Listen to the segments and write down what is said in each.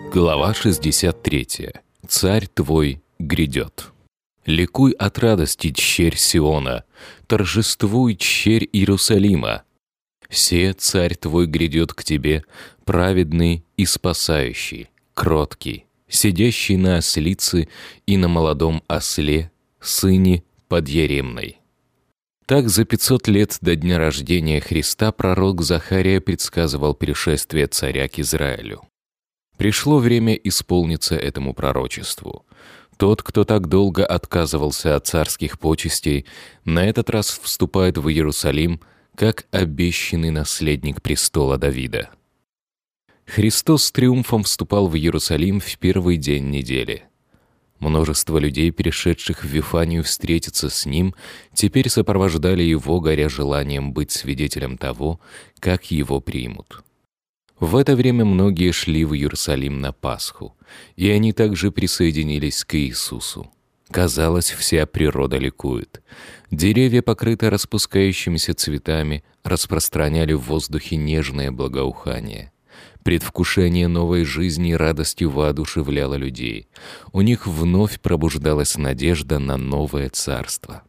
Глава 63. Царь твой грядет. Ликуй от радости, тщерь Сиона, торжествуй, тщерь Иерусалима. Се царь твой грядет к тебе, праведный и спасающий, кроткий, сидящий на ослице и на молодом осле, сыне подъеремной. Так за 500 лет до дня рождения Христа пророк Захария предсказывал пришествие царя к Израилю. Пришло время исполниться этому пророчеству. Тот, кто так долго отказывался от царских почестей, на этот раз вступает в Иерусалим как обещанный наследник престола Давида. Христос с триумфом вступал в Иерусалим в первый день недели. Множество людей, перешедших в Вифанию встретиться с Ним, теперь сопровождали Его, горя желанием быть свидетелем того, как Его примут. В это время многие шли в Иерусалим на Пасху, и они также присоединились к Иисусу. Казалось, вся природа ликует. Деревья, покрытые распускающимися цветами, распространяли в воздухе нежное благоухание. Предвкушение новой жизни радостью воодушевляло людей. У них вновь пробуждалась надежда на новое царство.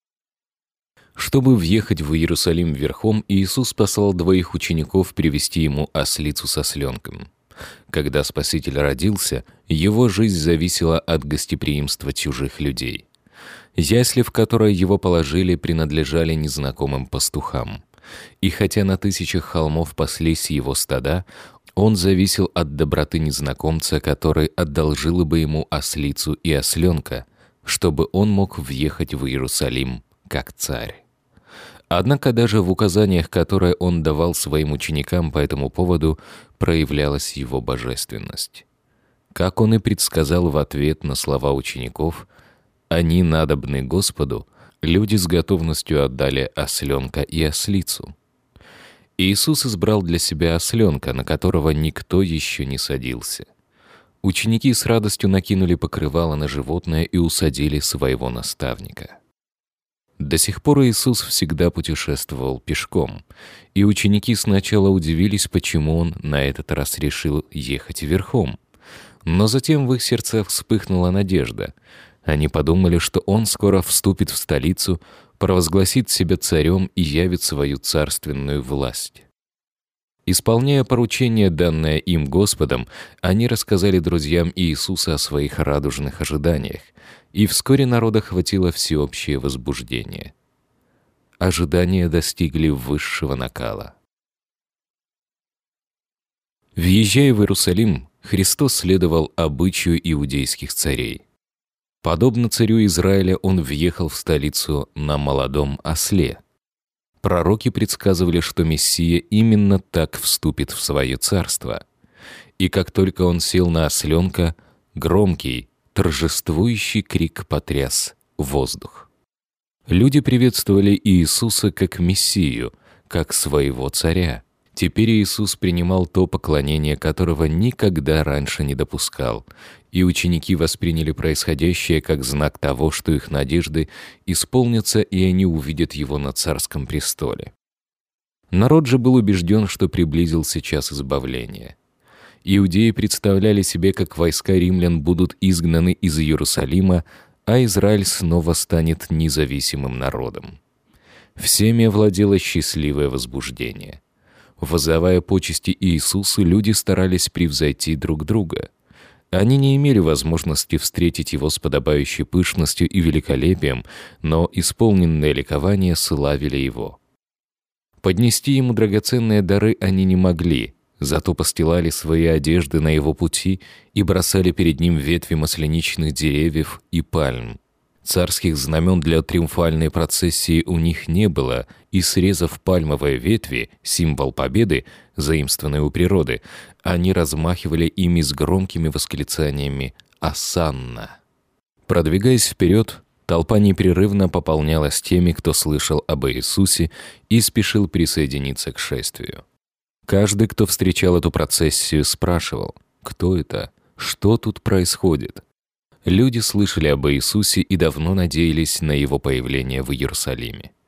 Чтобы въехать в Иерусалим верхом, Иисус послал 2 учеников привести ему ослицу с осленком. Когда Спаситель родился, его жизнь зависела от гостеприимства чужих людей. Ясли, в которые его положили, принадлежали незнакомым пастухам. И хотя на 1000 холмов паслись его стада, он зависел от доброты незнакомца, который одолжил бы ему ослицу и осленка, чтобы он мог въехать в Иерусалим как царь. Однако даже в указаниях, которые он давал своим ученикам по этому поводу, проявлялась его божественность. Как он и предсказал в ответ на слова учеников, «Они надобны Господу», люди с готовностью отдали осленка и ослицу. Иисус избрал для себя осленка, на которого никто еще не садился. Ученики с радостью накинули покрывало на животное и усадили своего наставника. До сих пор Иисус всегда путешествовал пешком, и ученики сначала удивились, почему Он на этот раз решил ехать верхом. Но затем в их сердцах вспыхнула надежда. Они подумали, что Он скоро вступит в столицу, провозгласит себя царем и явит свою царственную власть. Исполняя поручение, данное им Господом, они рассказали друзьям Иисуса о своих радужных ожиданиях, и вскоре народа охватило всеобщее возбуждение. Ожидания достигли высшего накала. Въезжая в Иерусалим, Христос следовал обычаю иудейских царей. Подобно царю Израиля, он въехал в столицу на молодом осле. Пророки предсказывали, что Мессия именно так вступит в свое царство. И как только он сел на осленка, громкий, торжествующий крик потряс воздух. Люди приветствовали Иисуса как Мессию, как своего царя. Теперь Иисус принимал то поклонение, которого никогда раньше не допускал, и ученики восприняли происходящее как знак того, что их надежды исполнятся, и они увидят Его на царском престоле. Народ же был убежден, что приблизился час избавления. Иудеи представляли себе, как войска римлян будут изгнаны из Иерусалима, а Израиль снова станет независимым народом. Всеми овладело счастливое возбуждение. Воздавая почести Иисусу, люди старались превзойти друг друга. Они не имели возможности встретить Его с подобающей пышностью и великолепием, но, исполненные ликования, славили Его. Поднести Ему драгоценные дары они не могли, зато постилали свои одежды на Его пути и бросали перед Ним ветви масляничных деревьев и пальм. Царских знамен для триумфальной процессии у них не было, и, срезав пальмовые ветви, символ победы, заимствованный у природы, они размахивали ими с громкими восклицаниями «Осанна». Продвигаясь вперед, толпа непрерывно пополнялась теми, кто слышал об Иисусе и спешил присоединиться к шествию. Каждый, кто встречал эту процессию, спрашивал, кто это, что тут происходит. Люди слышали об Иисусе и давно надеялись на Его появление в Иерусалиме.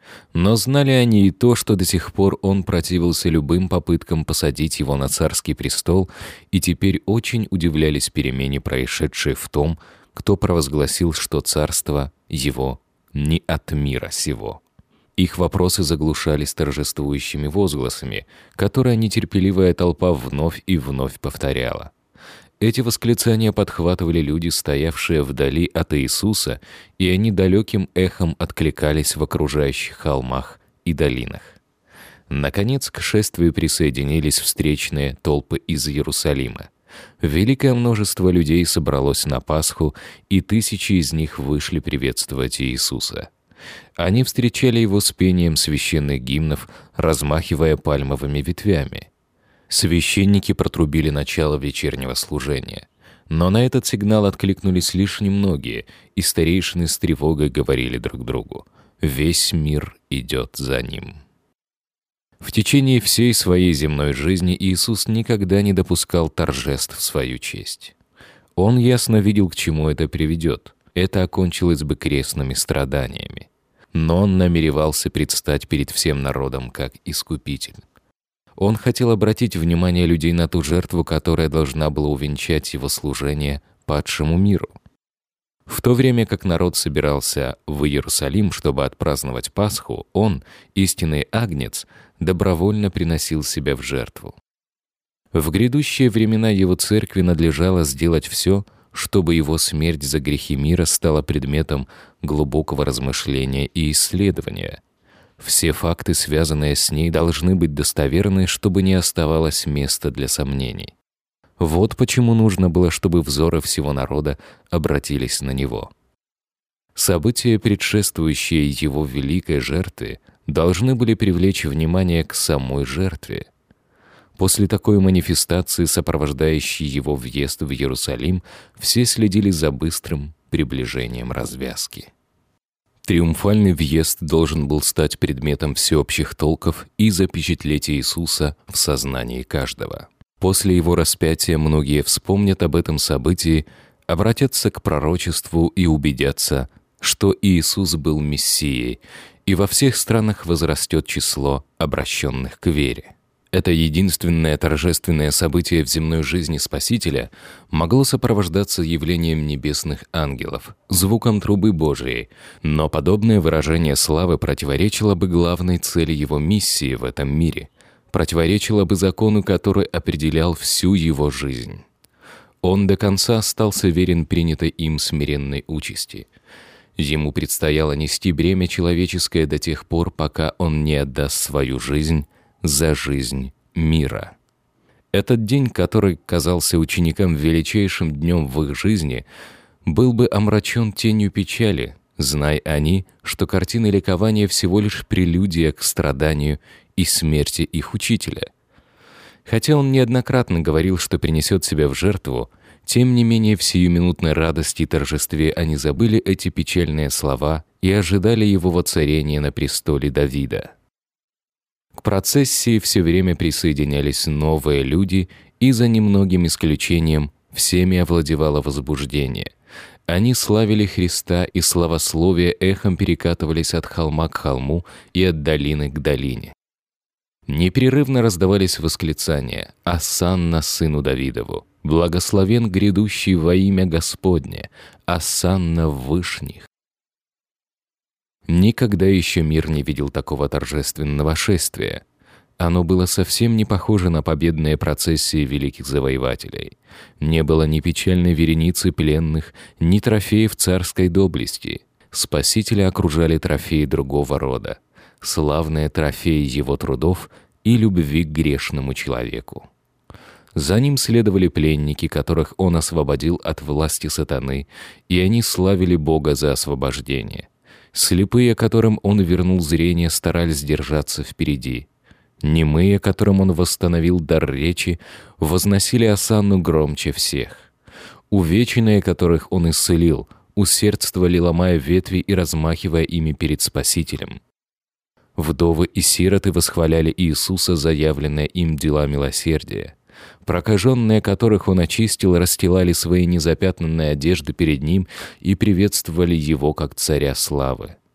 Но знали они и то, что до сих пор он противился любым попыткам посадить его на царский престол, и теперь очень удивлялись перемене, происшедшей в том, кто провозгласил, что царство его не от мира сего. Их вопросы заглушались торжествующими возгласами, которые нетерпеливая толпа вновь и вновь повторяла. Эти восклицания подхватывали люди, стоявшие вдали от Иисуса, и они далеким эхом откликались в окружающих холмах и долинах. Наконец, к шествию присоединились встречные толпы из Иерусалима. Великое множество людей собралось на Пасху, и тысячи из них вышли приветствовать Иисуса. Они встречали его с пением священных гимнов, размахивая пальмовыми ветвями. Священники протрубили начало вечернего служения. Но на этот сигнал откликнулись лишь немногие, и старейшины с тревогой говорили друг другу: «Весь мир идет за ним». В течение всей своей земной жизни Иисус никогда не допускал торжеств в свою честь. Он ясно видел, к чему это приведет. Это окончилось бы крестными страданиями. Но он намеревался предстать перед всем народом как Искупитель. Он хотел обратить внимание людей на ту жертву, которая должна была увенчать его служение падшему миру. В то время как народ собирался в Иерусалим, чтобы отпраздновать Пасху, он, истинный агнец, добровольно приносил себя в жертву. В грядущие времена его церкви надлежало сделать все, чтобы его смерть за грехи мира стала предметом глубокого размышления и исследования. Все факты, связанные с ней, должны быть достоверны, чтобы не оставалось места для сомнений. Вот почему нужно было, чтобы взоры всего народа обратились на него. События, предшествующие его великой жертве, должны были привлечь внимание к самой жертве. После такой манифестации, сопровождающей его въезд в Иерусалим, все следили за быстрым приближением развязки. Триумфальный въезд должен был стать предметом всеобщих толков и запечатлеть Иисуса в сознании каждого. После его распятия многие вспомнят об этом событии, обратятся к пророчеству и убедятся, что Иисус был Мессией, и во всех странах возрастет число обращенных к вере. Это единственное торжественное событие в земной жизни Спасителя могло сопровождаться явлением небесных ангелов, звуком трубы Божией, но подобное выражение славы противоречило бы главной цели его миссии в этом мире, противоречило бы закону, который определял всю его жизнь. Он до конца остался верен принятой им смиренной участи. Ему предстояло нести бремя человеческое до тех пор, пока он не отдаст свою жизнь за жизнь мира. Этот день, который казался ученикам величайшим днем в их жизни, был бы омрачен тенью печали, зная они, что картина ликования всего лишь прелюдия к страданию и смерти их учителя. Хотя он неоднократно говорил, что принесет себя в жертву, тем не менее в сиюминутной радости и торжестве они забыли эти печальные слова и ожидали его воцарения на престоле Давида. К процессии все время присоединялись новые люди, и за немногим исключением всеми овладевало возбуждение. Они славили Христа, и славословия эхом перекатывались от холма к холму и от долины к долине. Непрерывно раздавались восклицания: «Осанна сыну Давидову! Благословен грядущий во имя Господне! Осанна в вышних!» Никогда еще мир не видел такого торжественного шествия. Оно было совсем не похоже на победные процессии великих завоевателей. Не было ни печальной вереницы пленных, ни трофеев царской доблести. Спасителя окружали трофеи другого рода, славные трофеи его трудов и любви к грешному человеку. За ним следовали пленники, которых он освободил от власти сатаны, и они славили Бога за освобождение. Слепые, которым он вернул зрение, старались держаться впереди. Немые, которым он восстановил дар речи, возносили осанну громче всех. Увеченные, которых он исцелил, усердствовали, ломая ветви и размахивая ими перед Спасителем. Вдовы и сироты восхваляли Иисуса за явленные им дела милосердия. Прокаженные, которых он очистил, расстилали свои незапятнанные одежды перед ним и приветствовали его как царя славы.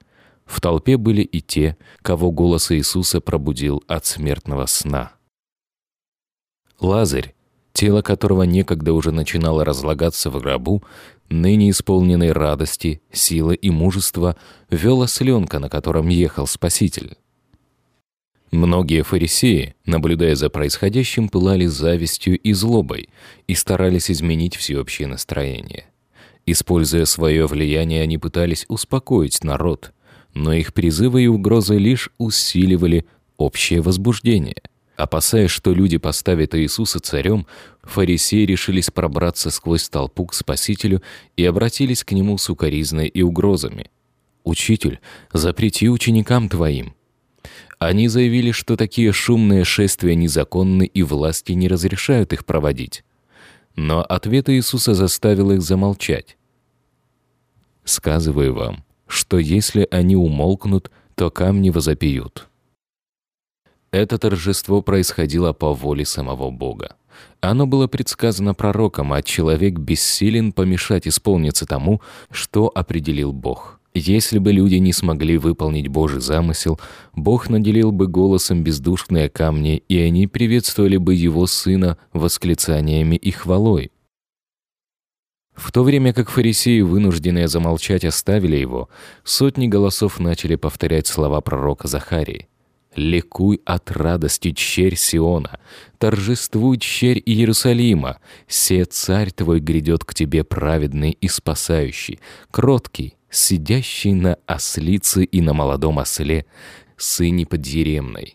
В толпе были и те, кого голос Иисуса пробудил от смертного сна. Лазарь, тело которого некогда уже начинало разлагаться в гробу, ныне исполненный радости, силы и мужества, вел осленка, на котором ехал Спаситель. Многие фарисеи, наблюдая за происходящим, пылали завистью и злобой и старались изменить всеобщее настроение. Используя свое влияние, они пытались успокоить народ, но их призывы и угрозы лишь усиливали общее возбуждение. Опасаясь, что люди поставят Иисуса царем, фарисеи решились пробраться сквозь толпу к Спасителю и обратились к Нему с укоризной и угрозами. «Учитель, запрети ученикам Твоим». Они заявили, что такие шумные шествия незаконны и власти не разрешают их проводить. Но ответ Иисуса заставил их замолчать. «Сказываю вам, что если они умолкнут, то камни возопьют». Это торжество происходило по воле самого Бога. Оно было предсказано пророком, а человек бессилен помешать исполниться тому, что определил Бог. Если бы люди не смогли выполнить Божий замысел, Бог наделил бы голосом бездушные камни, и они приветствовали бы Его Сына восклицаниями и хвалой. В то время как фарисеи, вынужденные замолчать, оставили Его, сотни голосов начали повторять слова пророка Захарии. «Ликуй от радости, черь Сиона! Торжествуй, черь Иерусалима! Се царь твой грядет к тебе праведный и спасающий, кроткий, сидящий на ослице и на молодом осле, сыне подъеремной».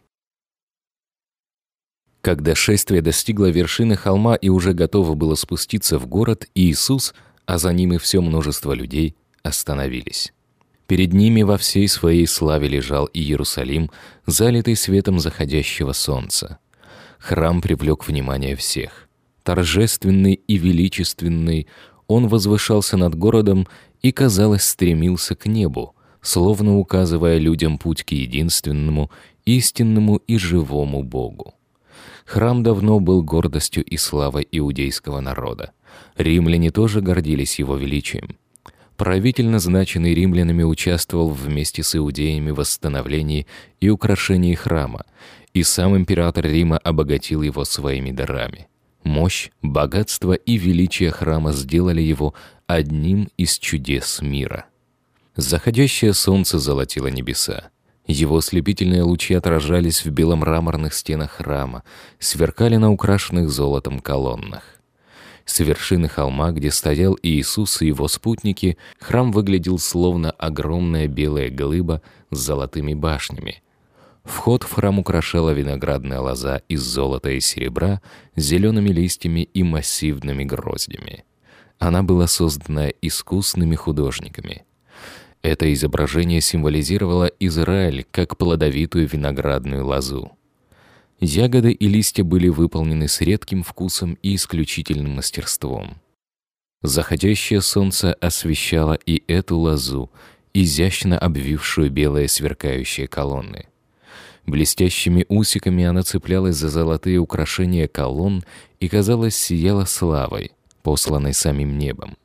Когда шествие достигло вершины холма и уже готово было спуститься в город, Иисус, а за ним и все множество людей, остановились. Перед ними во всей своей славе лежал Иерусалим, залитый светом заходящего солнца. Храм привлек внимание всех. Торжественный и величественный, он возвышался над городом и, казалось, стремился к небу, словно указывая людям путь к единственному, истинному и живому Богу. Храм давно был гордостью и славой иудейского народа. Римляне тоже гордились его величием. Правитель, назначенный римлянами, участвовал вместе с иудеями в восстановлении и украшении храма, и сам император Рима обогатил его своими дарами. Мощь, богатство и величие храма сделали его одним из чудес мира. Заходящее солнце золотило небеса. Его ослепительные лучи отражались в беломраморных стенах храма, сверкали на украшенных золотом колоннах. С вершины холма, где стоял Иисус и его спутники, храм выглядел словно огромная белая глыба с золотыми башнями. Вход в храм украшала виноградная лоза из золота и серебра с зелеными листьями и массивными гроздями. Она была создана искусными художниками. Это изображение символизировало Израиль как плодовитую виноградную лозу. Ягоды и листья были выполнены с редким вкусом и исключительным мастерством. Заходящее солнце освещало и эту лозу, изящно обвившую белые сверкающие колонны. Блестящими усиками она цеплялась за золотые украшения колонн и, казалось, сияла славой, посланной самим небом.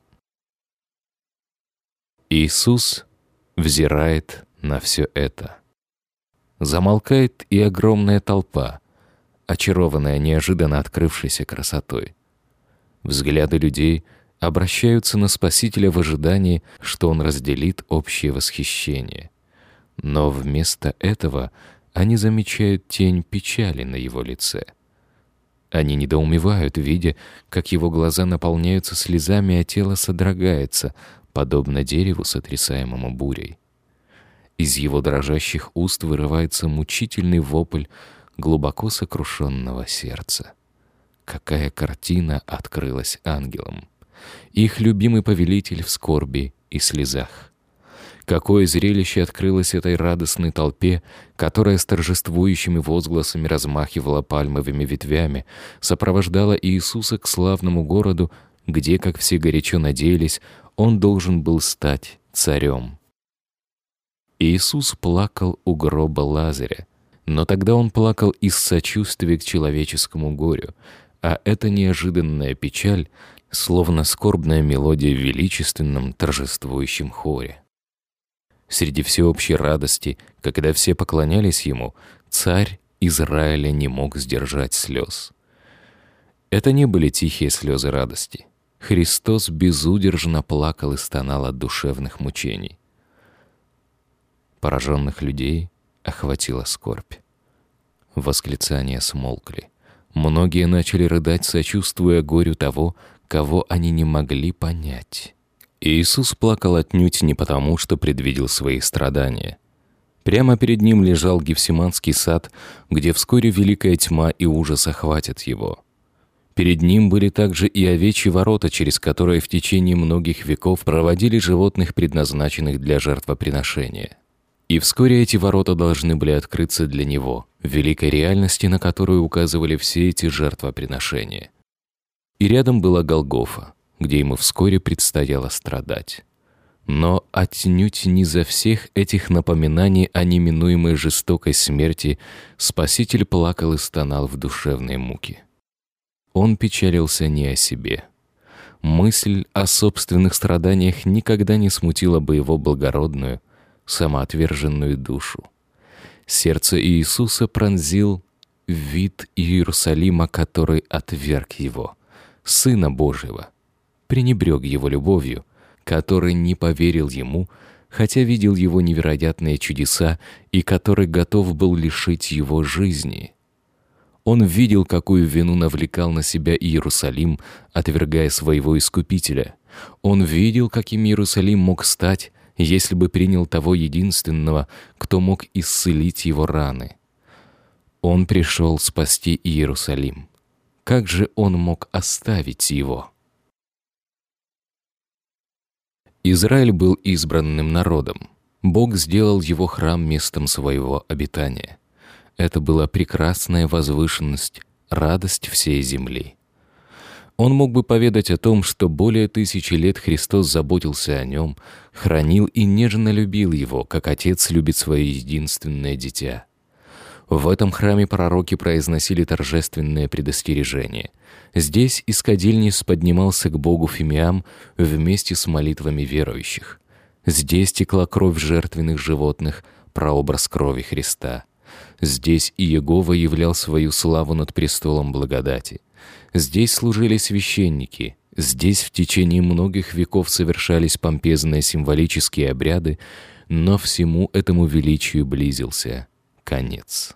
Иисус взирает на все это. Замолкает и огромная толпа, очарованная неожиданно открывшейся красотой. Взгляды людей обращаются на Спасителя в ожидании, что Он разделит общее восхищение. Но вместо этого они замечают тень печали на Его лице. Они недоумевают, видя, как Его глаза наполняются слезами, а тело содрогается, подобно дереву, сотрясаемому бурей. Из Его дрожащих уст вырывается мучительный вопль глубоко сокрушенного сердца. Какая картина открылась ангелам! Их любимый повелитель в скорби и слезах. Какое зрелище открылось этой радостной толпе, которая с торжествующими возгласами размахивала пальмовыми ветвями, сопровождала Иисуса к славному городу, где, как все горячо надеялись, Он должен был стать царем. Иисус плакал у гроба Лазаря, но тогда Он плакал из сочувствия к человеческому горю, а эта неожиданная печаль, словно скорбная мелодия в величественном торжествующем хоре. Среди всеобщей радости, когда все поклонялись ему, царь Израиля не мог сдержать слез. Это не были тихие слезы радости. Христос безудержно плакал и стонал от душевных мучений. Пораженных людей охватила скорбь. Восклицания смолкли. Многие начали рыдать, сочувствуя горю того, кого они не могли понять. Иисус плакал отнюдь не потому, что предвидел свои страдания. Прямо перед ним лежал Гефсиманский сад, где вскоре великая тьма и ужас охватят его. Перед ним были также и овечьи ворота, через которые в течение многих веков проводили животных, предназначенных для жертвоприношения. И вскоре эти ворота должны были открыться для него, в великой реальности, на которую указывали все эти жертвоприношения. И рядом была Голгофа, где ему вскоре предстояло страдать. Но отнюдь не за всех этих напоминаний о неминуемой жестокой смерти Спаситель плакал и стонал в душевной муке. Он печалился не о себе. Мысль о собственных страданиях никогда не смутила бы его благородную, самоотверженную душу. Сердце Иисуса пронзил вид Иерусалима, который отверг его, Сына Божьего, пренебрег его любовью, который не поверил ему, хотя видел его невероятные чудеса и который готов был лишить его жизни. Он видел, какую вину навлекал на себя Иерусалим, отвергая своего Искупителя. Он видел, каким Иерусалим мог стать, если бы принял того единственного, кто мог исцелить его раны. Он пришел спасти Иерусалим. Как же он мог оставить его? Израиль был избранным народом. Бог сделал его храм местом своего обитания. Это была прекрасная возвышенность, радость всей земли. Он мог бы поведать о том, что более 1000 лет Христос заботился о нем, хранил и нежно любил его, как отец любит свое единственное дитя. В этом храме пророки произносили торжественное предостережение. Здесь из кадильниц поднимался к Богу фимиам вместе с молитвами верующих. Здесь текла кровь жертвенных животных, прообраз крови Христа. Здесь Иегова являл свою славу над престолом благодати. Здесь служили священники, здесь в течение многих веков совершались помпезные символические обряды, но всему этому величию близился конец.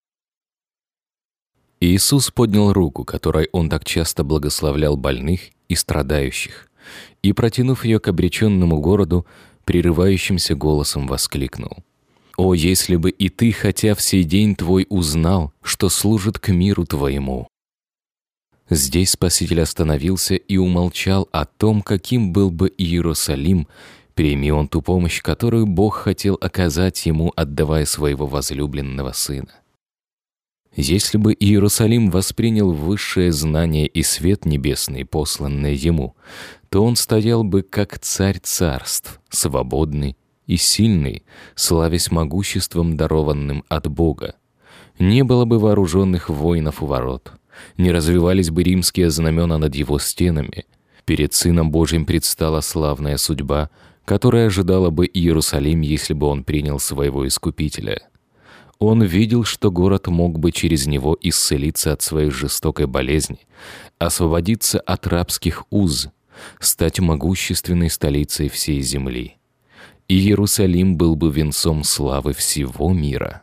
Иисус поднял руку, которой Он так часто благословлял больных и страдающих, и, протянув ее к обреченному городу, прерывающимся голосом воскликнул: «О, если бы и ты, хотя в сей день твой, узнал, что служит к миру твоему!» Здесь Спаситель остановился и умолчал о том, каким был бы Иерусалим, прими он ту помощь, которую Бог хотел оказать ему, отдавая своего возлюбленного Сына. Если бы Иерусалим воспринял высшее знание и свет небесный, посланный ему, то он стоял бы как царь царств, свободный и сильный, славясь могуществом, дарованным от Бога. Не было бы вооруженных воинов у ворот, не развивались бы римские знамена над его стенами. Перед Сыном Божьим предстала славная судьба, которая ожидала бы Иерусалим, если бы он принял своего Искупителя. Он видел, что город мог бы через него исцелиться от своей жестокой болезни, освободиться от рабских уз, стать могущественной столицей всей земли. И Иерусалим был бы венцом славы всего мира.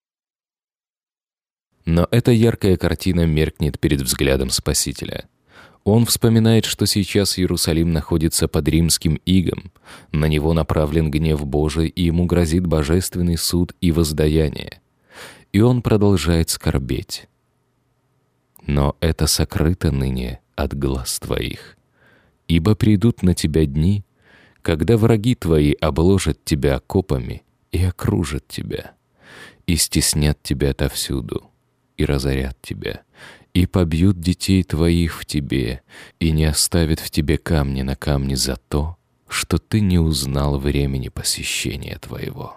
Но эта яркая картина меркнет перед взглядом Спасителя. Он вспоминает, что сейчас Иерусалим находится под римским игом, на него направлен гнев Божий, и ему грозит божественный суд и воздаяние. И он продолжает скорбеть. Но это сокрыто ныне от глаз твоих. Ибо придут на тебя дни, когда враги твои обложат тебя окопами и окружат тебя, и стеснят тебя отовсюду, и разорят тебя, и побьют детей твоих в тебе, и не оставят в тебе камни на камне за то, что ты не узнал времени посещения твоего.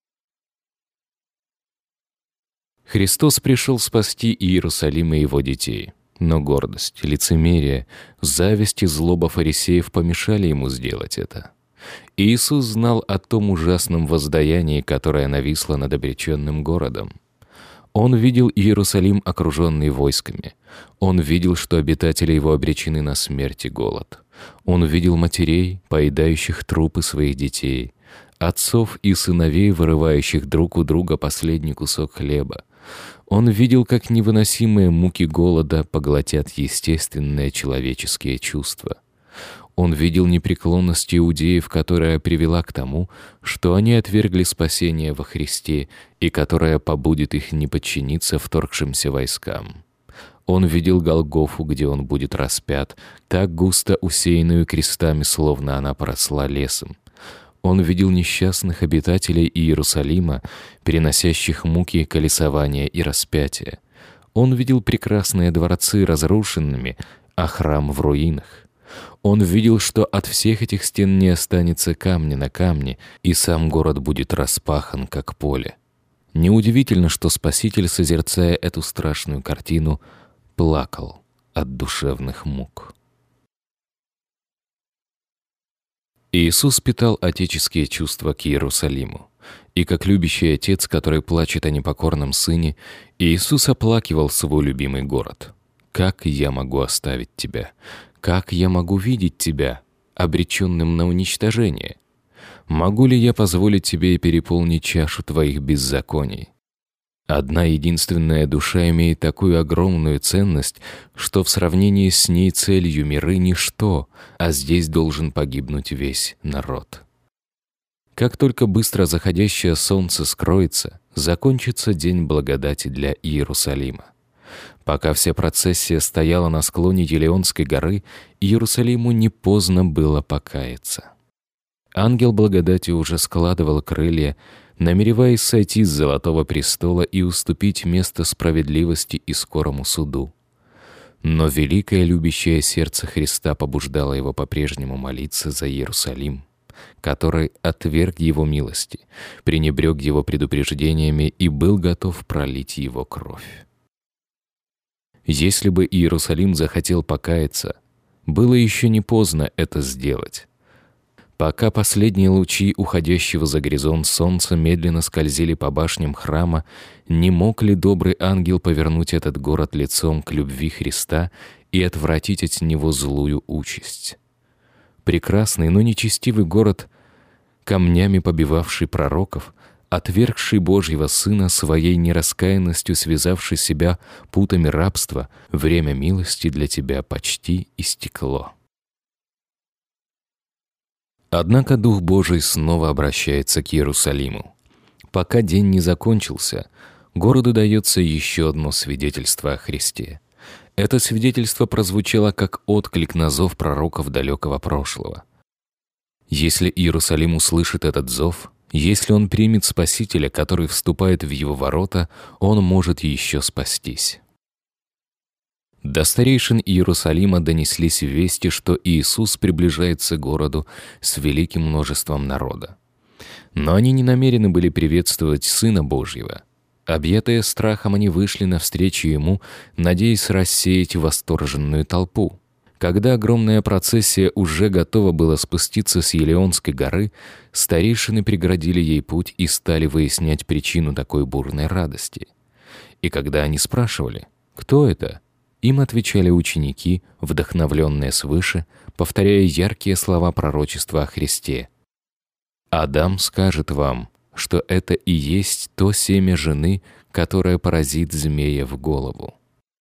Христос пришел спасти Иерусалим и его детей, но гордость, лицемерие, зависть и злоба фарисеев помешали ему сделать это. Иисус знал о том ужасном воздаянии, которое нависло над обреченным городом. Он видел Иерусалим, окруженный войсками. Он видел, что обитатели его обречены на смерть и голод. Он видел матерей, поедающих трупы своих детей, отцов и сыновей, вырывающих друг у друга последний кусок хлеба. Он видел, как невыносимые муки голода поглотят естественные человеческие чувства. Он видел непреклонность иудеев, которая привела к тому, что они отвергли спасение во Христе и которая побудит их не подчиниться вторгшимся войскам. Он видел Голгофу, где он будет распят, так густо усеянную крестами, словно она поросла лесом. Он видел несчастных обитателей Иерусалима, переносящих муки колесования и распятия. Он видел прекрасные дворцы разрушенными, а храм в руинах. Он видел, что от всех этих стен не останется камня на камне, и сам город будет распахан, как поле. Неудивительно, что Спаситель, созерцая эту страшную картину, плакал от душевных мук. Иисус питал отеческие чувства к Иерусалиму. И как любящий отец, который плачет о непокорном сыне, Иисус оплакивал свой любимый город. «Как я могу оставить тебя? Как я могу видеть тебя, обреченным на уничтожение? Могу ли я позволить тебе переполнить чашу твоих беззаконий? Одна единственная душа имеет такую огромную ценность, что в сравнении с ней целью миры ничто, а здесь должен погибнуть весь народ». Как только быстро заходящее солнце скроется, закончится день благодати для Иерусалима. Пока вся процессия стояла на склоне Елеонской горы, Иерусалиму не поздно было покаяться. Ангел благодати уже складывал крылья, намереваясь сойти с золотого престола и уступить место справедливости и скорому суду. Но великое любящее сердце Христа побуждало его по-прежнему молиться за Иерусалим, который отверг его милости, пренебрег его предупреждениями и был готов пролить его кровь. Если бы Иерусалим захотел покаяться, было еще не поздно это сделать. Пока последние лучи уходящего за горизонт солнца медленно скользили по башням храма, не мог ли добрый ангел повернуть этот город лицом к любви Христа и отвратить от него злую участь? Прекрасный, но нечестивый город, камнями побивавший пророков, отвергший Божьего Сына, своей нераскаянностью связавший себя путами рабства, время милости для тебя почти истекло. Однако Дух Божий снова обращается к Иерусалиму. Пока день не закончился, городу дается еще одно свидетельство о Христе. Это свидетельство прозвучало как отклик на зов пророков далекого прошлого. Если Иерусалим услышит этот зов, если он примет Спасителя, который вступает в его ворота, он может еще спастись. До старейшин Иерусалима донеслись вести, что Иисус приближается к городу с великим множеством народа. Но они не намерены были приветствовать Сына Божьего. Объятые страхом, они вышли навстречу Ему, надеясь рассеять восторженную толпу. Когда огромная процессия уже готова была спуститься с Елеонской горы, старейшины преградили ей путь и стали выяснять причину такой бурной радости. И когда они спрашивали, кто это, им отвечали ученики, вдохновленные свыше, повторяя яркие слова пророчества о Христе. «Адам скажет вам, что это и есть то семя жены, которое поразит змея в голову».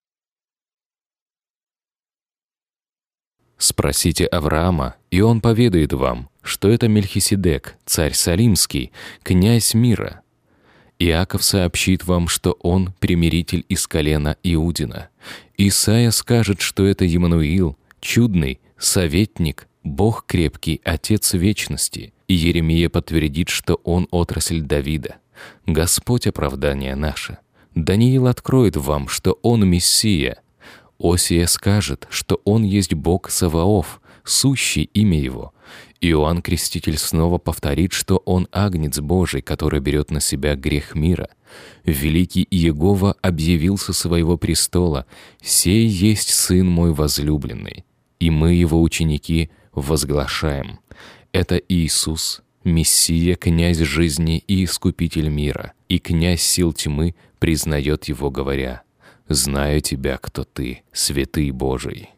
Спросите Авраама, и он поведает вам, что это Мельхиседек, царь Салимский, князь мира. Иаков сообщит вам, что он примиритель из колена Иудина. Исайя скажет, что это Емануил, чудный, советник, Бог крепкий, Отец вечности. И Еремия подтвердит, что он отрасль Давида. Господь оправдание наше. Даниил откроет вам, что он Мессия. Осия скажет, что он есть Бог Саваоф, сущий имя его. Иоанн Креститель снова повторит, что он агнец Божий, который берет на себя грех мира. Великий Иегова объявил со своего престола: «Сей есть Сын мой возлюбленный». И мы, его ученики, возглашаем: Это Иисус, Мессия, князь жизни и искупитель мира, и князь сил тьмы признает его, говоря: «Знаю тебя, кто ты, святый Божий».